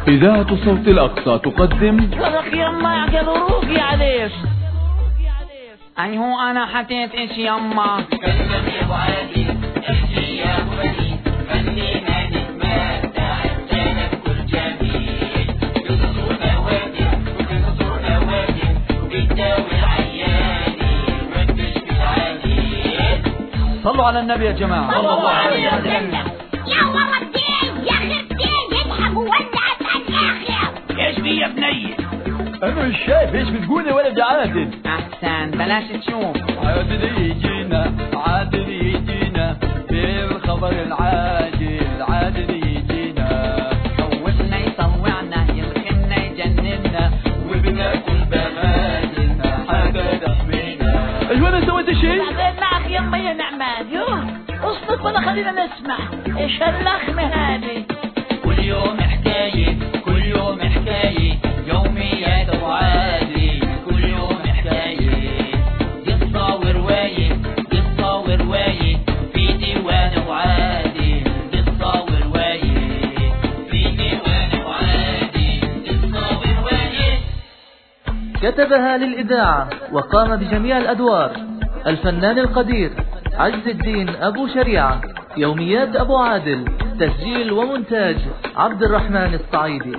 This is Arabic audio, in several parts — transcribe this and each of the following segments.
إذاعة صوت الأقصى تقدم صدق يما قدروك يا ليش أي هو أنا حكيت إيش يما تكلم يا أبو عادل احكي يا أبو بديل خلينا نتمتع جانب كل جميل قصصنا وادي وقصصنا وادي وبتداوي العياني وبتشفي العليل. صلوا على النبي يا جماعة. صلى الله عليه وسلم. يا والله الدين يا أخي الدين يضحك وولعت على الآخر. ايش في يا بني؟ أنا مش شايف إيش بتقول يا ولد عادل. أحسن بلاش تشوف. عادل يجينا عادل يجينا بالخبر العاجل عادل يجينا خوفنا يطوعنا يمكننا يجننا وبناكل بغالنا حاجة تحمينا. أيوة أنا سويت شيء؟ بعدين معك يما يا نعمان يوه اصدق ولا خلينا نسمع ايش هاللخمة هذه. كل يوم حكاية كل يوم حكاية يوميات أبو عادل كل يوم حكاية قصة ورواية قصة ورواية في ديوان أبو عادل قصة ورواية في ديوان أبو عادل قصة ورواية. كتبها للإذاعة وقام بجميع الأدوار الفنان القدير عز الدين أبو شريعة. يوميات أبو عادل، تسجيل ومونتاج عبد الرحمن الصعيدي.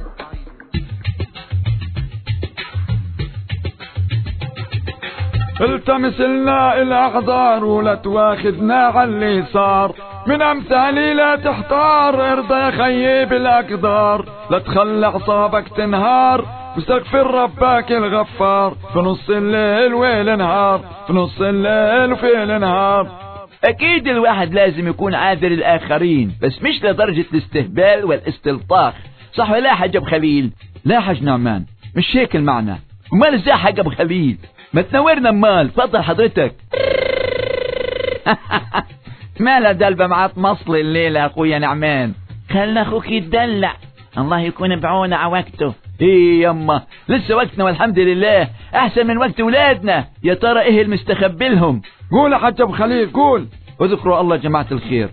التمس لنا الأعذار ولا تواخذنا على اللي صار، من أمثالي لا تحتار، ارضى يا خيي بالأقدار، لا تخلى أعصابك تنهار، واستغفر ربك الغفار، في نص الليل والنهار، في نص الليل وفي النهار. أكيد الواحد لازم يكون عاذر الآخرين، بس مش لدرجة الاستهبال والاستلطاخ، صح ولا حاج أبو خليل؟ لا حاج نعمان، مش هيك المعنى. امال ازاي حاج أبو خليل؟ ما تنورنا امال. تفضل حضرتك. مالها دلبة معاط مصل الليلة أخويا نعمان؟ خلنا أخوك يتدلع، الله يكون بعونه على وقته. ايه يما لسه وقتنا والحمد لله، احسن من وقت ولادنا. يا ترى ايه المستخبي لهم؟ قول يا حاج أبو خليل قول. واذكروا الله جماعة الخير.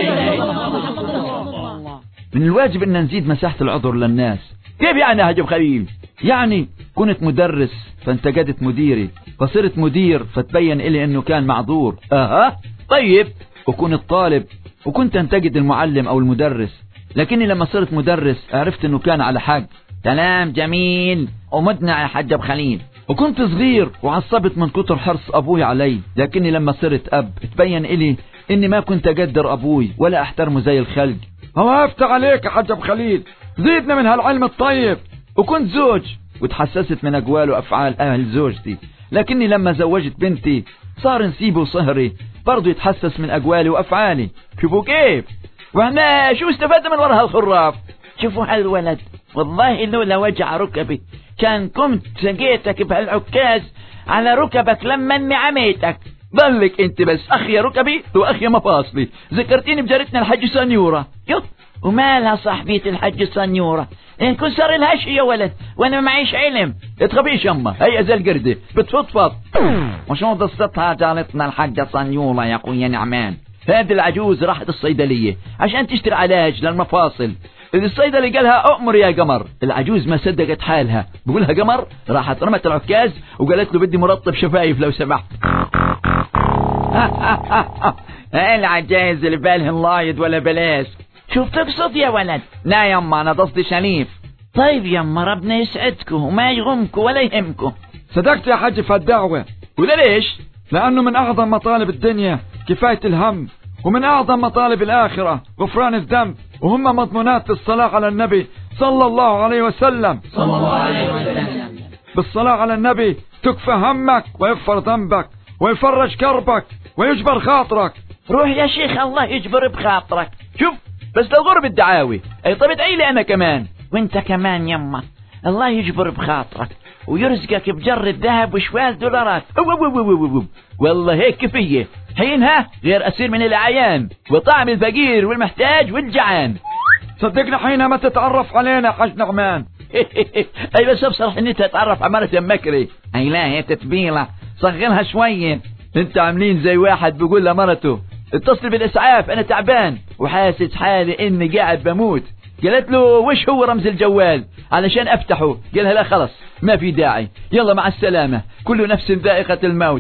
من الواجب ان نزيد مساحة العذر للناس. كيف يعني يا حاج أبو خليل؟ يعني كنت مدرس فانتقدت مديري، فصرت مدير فتبين إلي انه كان معذور. طيب. وكنت طالب وكنت انتقد المعلم او المدرس، لكني لما صرت مدرس عرفت انه كان على حق. كلام جميل ومدنع يا حاج أبو خليل. وكنت صغير وعصبت من كتر حرص أبوي علي، لكني لما صرت أب تبين إلي إني ما كنت أقدر أبوي ولا أحترمه زي الخلق. الله يفتح عليك يا حاج أبو خليل، زيدنا من هالعلم الطيب. وكنت زوج وتحسست من أقوال وأفعال أهل زوجتي، لكني لما زوجت بنتي صار نسيبي وصهري برضو يتحسس من أقوالي وأفعالي. شوفوا كيف، وهنا شو استفدنا من وراء هالخراف؟ شوفوا هالولد والله لولا وجع ركبي كان قمت سقيتك بهالعكاز على ركبك لما اني عميتك. ضلك انت بس اخي ركبي واخي مفاصلي. ذكرتيني بجارتنا الحج سنيورة. يو ومالها صاحبية الحج سنيورة؟ ان كن صار لها شي يا ولد وانا ما معيش علم. اتخبيش يما، هي زي القردة بتفضفض. وشو قصتها جارتنا الحجة سنيورة يا اخويا نعمان؟ هذه العجوز راحت الصيدلية عشان تشتري علاج للمفاصل. الصيدلي قالها أؤمر يا قمر. العجوز ما صدقت حالها، بقولها قمر، راحت رمت العكاز وقالت له بدي مرطب شفايف لو سمحت. العجايز اللي بالهن لايد ولا بلاش. شو بتقصد يا ولد؟ لا يما أنا قصدي شريف. طيب يما ربنا يسعدكم وما يغمكم ولا يهمكم. صدقت يا حاج في الدعوة. وده ليش؟ لأنه من أعظم مطالب الدنيا كفاية الهم، ومن أعظم مطالب الآخرة غفران الذنب، وهم مضمونات الصلاة على النبي صلى الله عليه وسلم. صلى الله عليه وسلم. بالصلاة على النبي تكفى همك ويغفر ذنبك ويفرج كربك ويجبر خاطرك. روح يا شيخ الله يجبر بخاطرك. شوف بس لو غرب الدعاوي اي طب ادعي لي انا كمان. وانت كمان يما الله يجبر بخاطرك ويرزقك بجر الذهب وشوال دولارات. والله هيك كفية، حينها غير أسير من الأعيان وطعم الفقير والمحتاج والجعان. صدقنا حينها ما تتعرف علينا حاج نعمان. أي بس بصراحة إني تتعرف على مرة مكري. أي لا هي تتبيلة صغرها شوية. انت عاملين زي واحد بيقول لمرته اتصل بالإسعاف أنا تعبان، وحاسس حالي اني قاعد بموت. قالت له وش هو رمز الجوال علشان افتحه؟ قالها لا خلص ما في داعي، يلا مع السلامة، كل نفس ذائقة الموت.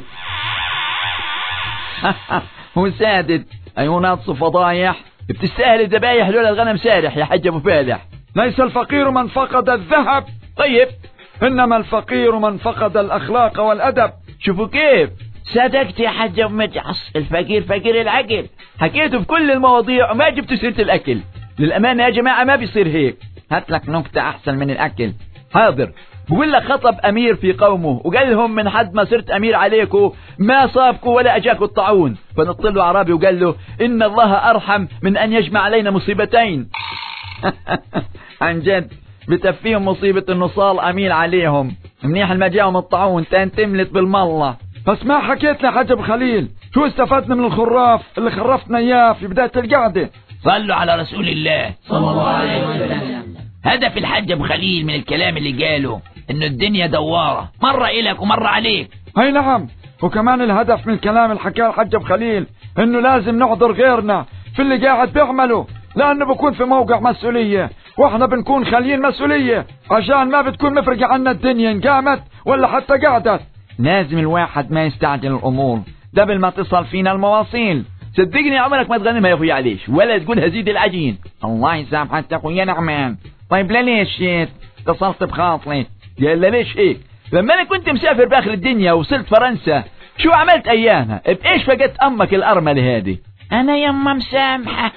وسادت ايونات فضايح، بتستاهل الذبايح لولا الغنم سارح يا حاج ابو فالح. ليس الفقير من فقد الذهب، طيب إنما الفقير من فقد الأخلاق والأدب. شوفوا كيف صدقت يا حاج ابو مجعص، الفقير فقير العقل. حكيته في كل المواضيع وما جبت سيرة الأكل. للأمانة يا جماعة ما بيصير هيك. هات لك نكتة أحسن من الأكل. حاضر. بقول لك خطب أمير في قومه وقال لهم من حد ما صرت أمير عليكم ما صابكم ولا أجاكم الطاعون. فنط له أعرابي وقال له إن الله أرحم من أن يجمع علينا مصيبتين. عن جد بتفيهم مصيبة إنه صار أمير عليهم، منيح ما جاهم الطاعون تملت بالملة. بس ما حكيت لي حاج ابو خليل شو استفدنا من الخراف اللي خرفتنا اياه في بداية القعدة؟ صلوا على رسول الله صلى الله عليه وسلم. هدف الحاج ابو خليل من الكلام اللي قاله انه الدنيا دوارة، مرة إلك ومرة عليك. هاي نعم، وكمان الهدف من الكلام اللي حكاه الحاج ابو خليل انه لازم نحضر غيرنا في اللي قاعد بيعمله، لانه بكون في موقع مسؤولية واحنا بنكون خاليين مسؤولية، عشان ما بتكون مفرقة عنا الدنيا ان قامت ولا حتى قعدت. لازم الواحد ما يستعجل الأمور قبل ما تصل فينا المواصيل. صدقني عمرك ما تغنمها يا أخوي عليش ولا تقولها زيد العجين. الله يسامحك يا أخوي نعمان. طيب ليش هيك اتصلت بخاطري؟ قال ليش هيك؟ لما أنا كنت مسافر بآخر الدنيا وصلت فرنسا شو عملت أيامها؟ بإيش فقدت أمك الأرملة هذه؟ أنا يما مسامحة،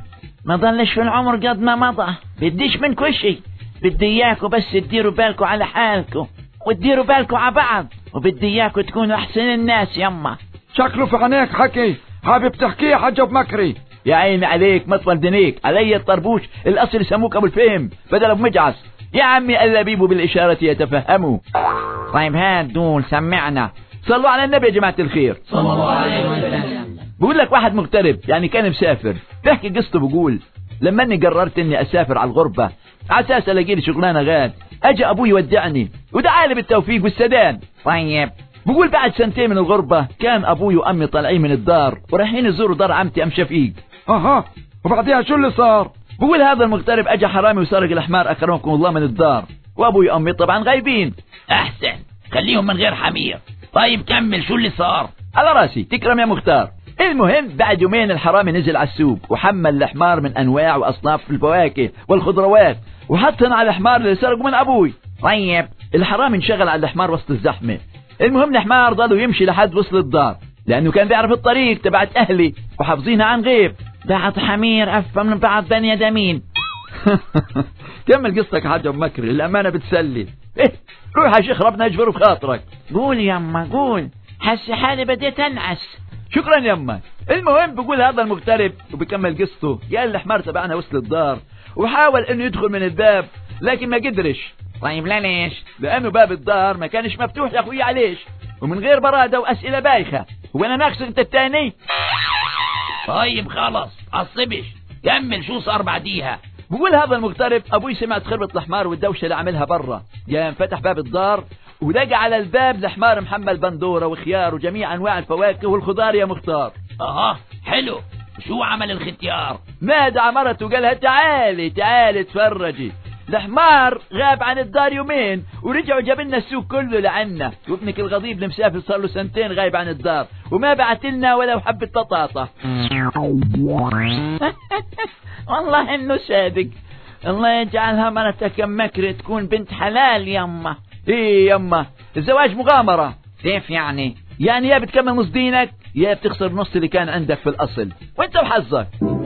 ما ضلش في العمر قد ما مضى، بديش منكم شيء، بدي إياكم بس تديروا بالكم على حالكم وتديروا بالكم على بعض، وبدي إياكم تكونوا أحسن الناس يما. شكله في عينيك حكي حابب تحكيه يا حاج ابو مكري. يا عيني عليك ما تفردنيك علي الطربوش، الأصل يسموك أبو الفهم بدل أبو مجعص. يا عمي اللبيب بالإشارة يتفهموا. طيب هات دول سمعنا. صلوا على النبي يا جماعة الخير صلى الله عليه وسلم. بقول لك واحد مغترب يعني كان مسافر بيحكي قصته، بقول لما اني قررت اني اسافر على الغربة على اساس الاقي لي شغلانة غاد، اجى ابوي يودعني ودعا لي بالتوفيق والسداد. طيب بقول بعد سنتين من الغربة كان ابوي وامي طالعين من الدار ورايحين يزوروا دار عمتي ام شفيق. اها وبعدها شو اللي صار؟ بقول هذا المغترب اجى حرامي وسرق الحمار اكرمكم الله من الدار، وابوي وامي طبعا غايبين. احسن خليهم من غير حمير. طيب كمل شو اللي صار؟ على راسي تكرم يا مختار. المهم بعد يومين الحرامي نزل على السوق وحمل الحمار من انواع واصناف الفواكه والخضروات وحطهم على الحمار اللي سرقوا من ابوي. طيب الحرامي انشغل على الحمار وسط الزحمة. المهم الحمار ضلوا يمشي لحد وصل الدار لانه كان بيعرف الطريق تبعت اهلي وحافظينها عن غيب. بعض حمير افهم من بعض بني ادمين. كمل قصتك يا حاج ابو مكري، الامانه بتسلي. روح يا شيخ ربنا يجبر بخاطرك. قول يما قول، حسي حالي بديت انعس. شكرا يما. المهم بقول هذا المغترب وبكمل قصته، قال الحمار تبعنا وصل الدار وحاول انه يدخل من الباب لكن ما قدرش. طيب ليش؟ لانه باب الدار ما كانش مفتوح يا اخوي عليش، ومن غير برادة واسئلة بايخة. هو انا ناقصك انت التاني؟ طيب خلاص عصبش، كمل شو صار بعديها. بقول هذا المغترب ابوي سمع خربة الحمار والدوشة اللي عملها برا، قام فتح باب الدار ولقى على الباب الحمار محمل بندورة وخيار وجميع انواع الفواكه والخضار يا مختار. حلو. شو عمل الختيار؟ نادى مرته وقالها تعالي تفرجي. الحمار غاب عن الدار يومين ورجعوا جاب لنا السوق كله لعنا، وابنك الغضيب المسافر صار له سنتين غايب عن الدار وما بعت لنا ولا حبة بطاطا. والله انه صادق. الله يجعلها مرتك يا مكري تكون بنت حلال يما. ايه يما الزواج مغامرة. كيف يعني؟ يعني يا بتكمل نص دينك يا بتخسر نص اللي كان عندك في الأصل، وانت وحظك.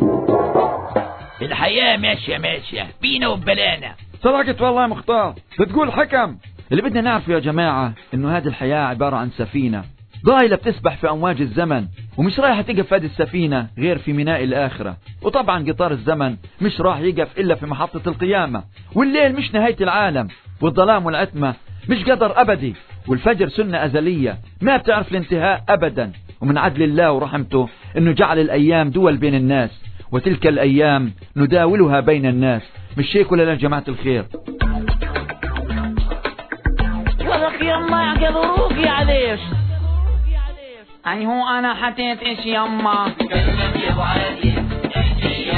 الحياة ماشية بينا وبلانا. صدقت والله يا مختار، بتقول حكم. اللي بدنا نعرفه يا جماعة انه هذه الحياة عبارة عن سفينة ضايلة بتسبح في امواج الزمن، ومش رايحة تقف هذه السفينة غير في ميناء الآخرة. وطبعا قطار الزمن مش راح يقف الا في محطة القيامة، والليل مش نهاية العالم، والظلام والعتمة مش قدر ابدي، والفجر سنة ازلية ما بتعرف الانتهاء ابدا. ومن عدل الله ورحمته انه جعل الايام دول بين الناس، وتلك الايام نداولها بين الناس. مش هيك ولا يا جماعة الخير؟ ولك يما يعقل روقي عليش. أي هو أنا حطيت إيش يما؟ كلم يا ابو عادل احكي يا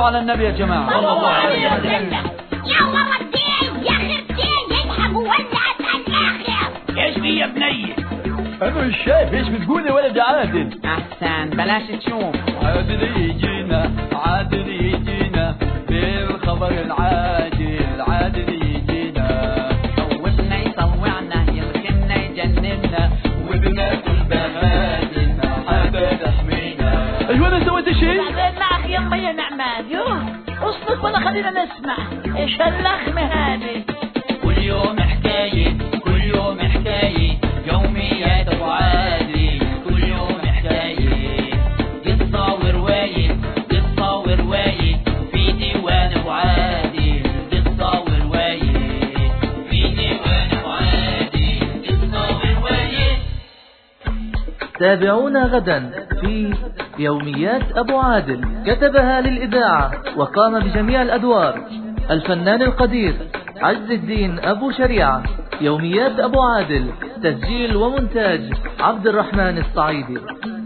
على النبي يا جماعة. صلى الله عليه وسلم. يا والله الدين يا اخي الدين يلحق ولعت على الاخر. ايش في يا بني؟ انا مش شايف ايش بتقول يا ولد عادل. احسن بلاش تشوف. عادل يجينا عادل يجينا بالخبر العاجل عادل يجينا خوفنا يطوعنا يمكننا يجننا وبناكل بهادنا حاجة تحمينا. ايوه انا سويت شيء؟ بعدين معك يما يا نعمان. يوه اصلك ولا خلينا نسمع ايش هاللخمة هذه. كل يوم حكاية كل يوم حكاية يوميات ابو عادل. كل يوم حكاية قصة ورواية قصة ورواية في ديوان ابو عادل. قصة ورواية في ديوان ابو عادل. قصة ورواية. تابعونا غدا في يوميات أبو عادل. كتبها للإذاعة وقام بجميع الأدوار الفنان القدير عز الدين أبو شريعة. يوميات أبو عادل تسجيل ومونتاج عبد الرحمن الصعيدي.